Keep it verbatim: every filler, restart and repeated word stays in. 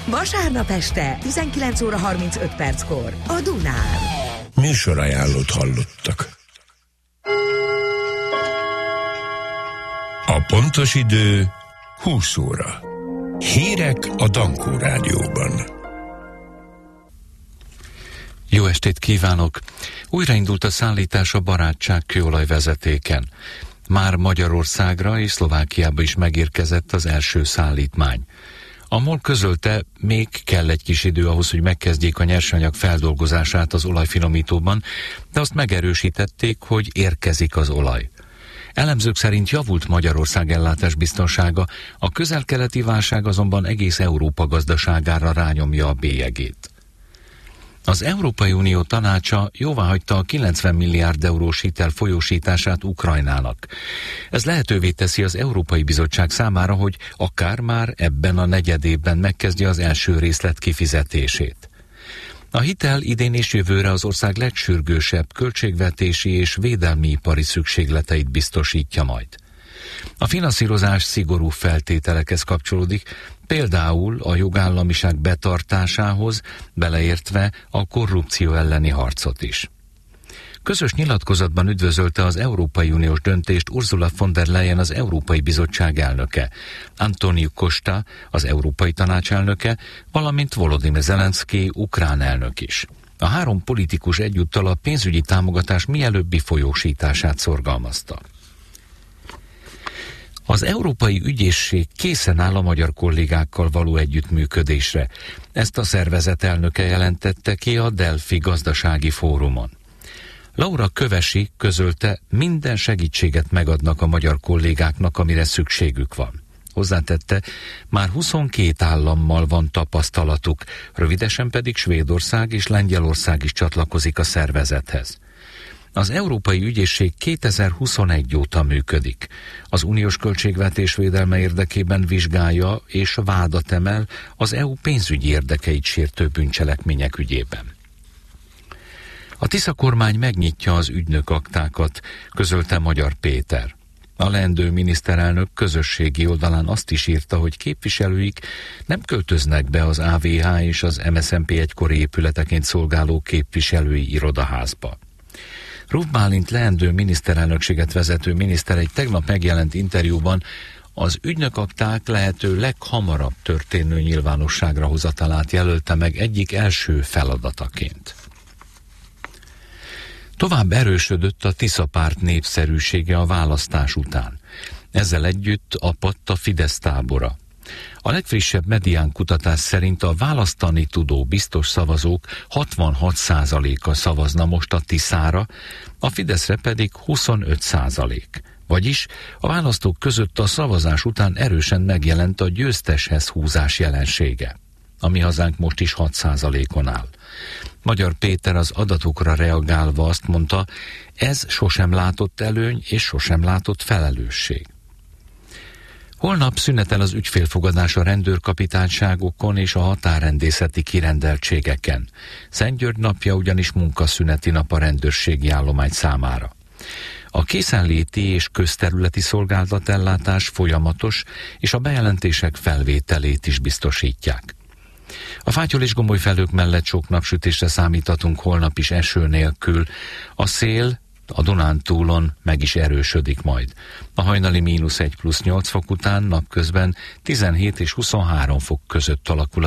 Vasárnap este tizenkilenc óra harmincöt perckor a Dunán. Műsorajánlót hallottak. A pontos idő húsz óra. Hírek a Dankó Rádióban. Jó estét kívánok! Újraindult a szállítás a Barátság kőolajvezetéken. Már Magyarországra és Szlovákiába is megérkezett az első szállítmány. A MOL közölte, még kell egy kis idő ahhoz, hogy megkezdjék a nyersanyag feldolgozását az olajfinomítóban, de azt megerősítették, hogy érkezik az olaj. Elemzők szerint javult Magyarország ellátásbiztonsága, a közel-keleti válság azonban egész Európa gazdaságára rányomja a bélyegét. Az Európai Unió tanácsa jóváhagyta a kilencven milliárd eurós hitel folyósítását Ukrajnának. Ez lehetővé teszi az Európai Bizottság számára, hogy akár már ebben a negyedévben megkezdje az első részlet kifizetését. A hitel idén és jövőre az ország legsürgősebb költségvetési és védelmi ipari szükségleteit biztosítja majd. A finanszírozás szigorú feltételekhez kapcsolódik, például a jogállamiság betartásához, beleértve a korrupció elleni harcot is. Közös nyilatkozatban üdvözölte az Európai Uniós döntést Ursula von der Leyen, az Európai Bizottság elnöke, Antonio Costa, az Európai Tanács elnöke, valamint Volodymyr Zelenszky, ukrán elnök is. A három politikus egyúttal a pénzügyi támogatás mielőbbi folyósítását szorgalmazta. Az Európai Ügyészség készen áll a magyar kollégákkal való együttműködésre. Ezt a szervezet elnöke jelentette ki a Delfi gazdasági fórumon. Laura Kövesi közölte, minden segítséget megadnak a magyar kollégáknak, amire szükségük van. Hozzátette, már huszonkét állammal van tapasztalatuk, rövidesen pedig Svédország és Lengyelország is csatlakozik a szervezethez. Az Európai Ügyészség kétezer-huszonegy óta működik. Az uniós költségvetés védelme érdekében vizsgálja és vádat emel az é u pénzügyi érdekeit sértő bűncselekmények ügyében. A Tisza kormány megnyitja az ügynökaktákat, közölte Magyar Péter. A leendő miniszterelnök közösségi oldalán azt is írta, hogy képviselőik nem költöznek be az á vé há és az em es zé em pé egykori épületeként szolgáló képviselői irodaházba. Ruf Bálint leendő miniszterelnökséget vezető miniszter egy tegnap megjelent interjúban az ügynökakták lehető leghamarabb történő nyilvánosságra hozatalát jelölte meg egyik első feladataként. Tovább erősödött a Tisza párt népszerűsége a választás után. Ezzel együtt apadt a Fidesz tábora. A legfrissebb Medián kutatás szerint a választani tudó biztos szavazók hatvanhat százaléka szavazna most a Tiszára, a Fideszre pedig huszonöt százalék. Vagyis a választók között a szavazás után erősen megjelent a győzteshez húzás jelensége. A Mi Hazánk most is hat százalékon áll. Magyar Péter az adatokra reagálva azt mondta, ez sosem látott előny és sosem látott felelősség. Holnap szünetel az ügyfélfogadás a rendőrkapitányságokon és a határrendészeti kirendeltségeken. Szentgyörgy napja ugyanis munkaszüneti nap a rendőrségi állomány számára. A készenléti és közterületi szolgáltatellátás folyamatos, és a bejelentések felvételét is biztosítják. A Fátyol és Gomoly felők mellett sok napsütésre számíthatunk holnap is eső nélkül. A szél a Dunántúlon meg is erősödik majd. A hajnali mínusz egy plusz nyolc fok után napközben tizenhét és huszonhárom fok között alakul